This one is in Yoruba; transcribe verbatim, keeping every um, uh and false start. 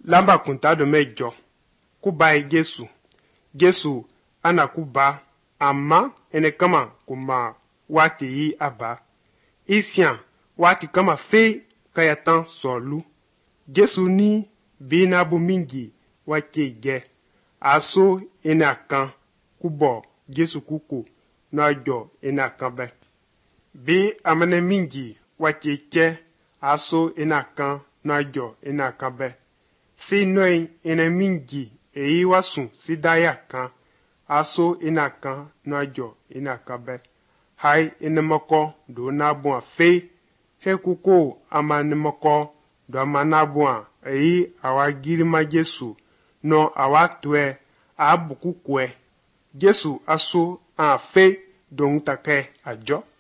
lamba kuntado mejo kubai Jesu Jesu ana kuba amma ene kama kuma wati yi aba isian wati kama fe kayatan solu Jesu ni bina bu mingi wake ge aso ina kan kubo Jesu kuku na jo ina kan be bi amene mingi wake che aso ina kan na jo ina kan be si noi ina mingi eyi wasun sidaya kan aso ina kan na jo ina kan be hai ina moko do na bon fe he kuko amane moko do amana bon eyi awa girima Jesu no awa tue abuku kwe Jesu aso a fe don take ajo